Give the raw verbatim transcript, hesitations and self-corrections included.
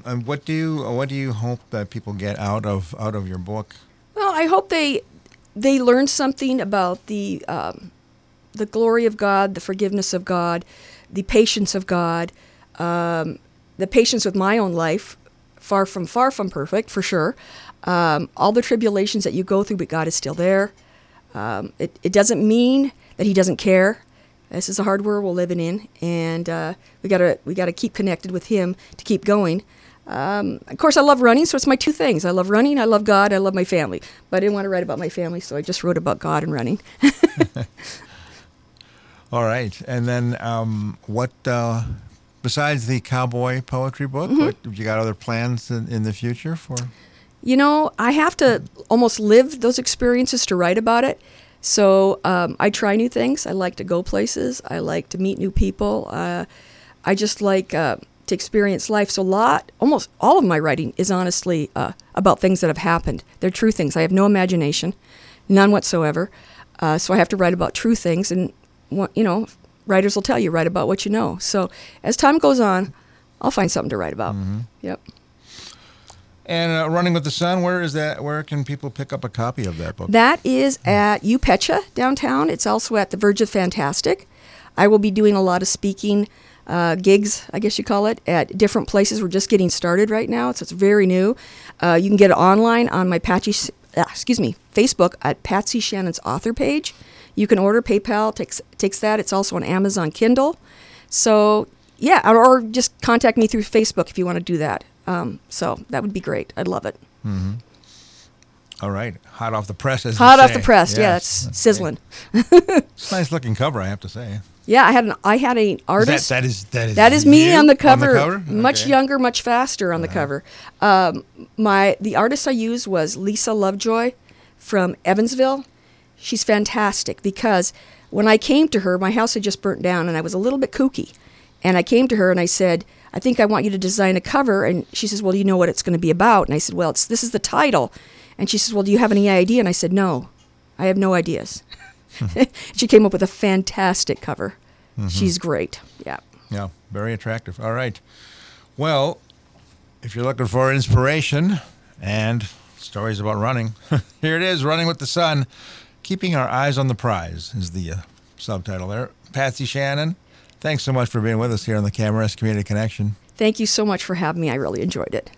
and what do you what do you hope that people get out of out of your book? Well, I hope they they learn something about the um, the glory of God, the forgiveness of God, the patience of God, um, the patience with my own life, far from far from perfect, for sure. Um, all the tribulations that you go through, but God is still there. Um, it, it doesn't mean that He doesn't care. This is a hard world we're living in, and uh, we gotta we gotta keep connected with Him to keep going. Um, of course, I love running, so it's my two things. I love running, I love God, I love my family. But I didn't want to write about my family, so I just wrote about God and running. All right, and then um, what? Uh, besides the cowboy poetry book, Mm-hmm. what, have you got other plans in, in the future for? You know, I have to almost live those experiences to write about it. So um, I try new things. I like to go places. I like to meet new people. Uh, I just like uh, to experience life. So a lot, almost all of my writing is honestly uh, about things that have happened. They're true things. I have no imagination, none whatsoever. Uh, so I have to write about true things. And, what- you know, writers will tell you, write about what you know. So as time goes on, I'll find something to write about. Mm-hmm. Yep. And uh, Running with the Sun, where is that? Where can people pick up a copy of that book? That is at UPetcha downtown. It's also at the Verge of Fantastic. I will be doing a lot of speaking uh, gigs, I guess you call it, at different places. We're just getting started right now, so it's very new. Uh, you can get it online on my Patsy, uh, excuse me, Facebook at Patsy Shannon's author page. You can order. PayPal takes takes that. It's also on Amazon Kindle. So yeah, or, or just contact me through Facebook if you want to do that. Um, so that would be great. I'd love it. Mm-hmm. All right. Hot off the press, as Hot you off say. the press. Yes. Yeah, it's sizzling. It's a nice looking cover, I have to say. Yeah, I had an I had an artist. That, that is that is That is me you on the cover. On the cover? Much Okay. younger, much faster on the Uh-huh. cover. Um, my the artist I used was Lisa Lovejoy from Evansville. She's fantastic because when I came to her, my house had just burnt down and I was a little bit kooky. And I came to her and I said, I think I want you to design a cover. And she says, well, do you know what it's going to be about? And I said, well, it's, this is the title. And she says, well, do you have any idea? And I said, no, I have no ideas. She came up with a fantastic cover. Mm-hmm. She's great. Yeah. Yeah, very attractive. All right. Well, if you're looking for inspiration and stories about running, here it is, Running with the Sun. Keeping Our Eyes on the Prize is the uh, subtitle there. Patsy Shannon, thanks so much for being with us here on the Camarasa Community Connection. Thank you so much for having me. I really enjoyed it.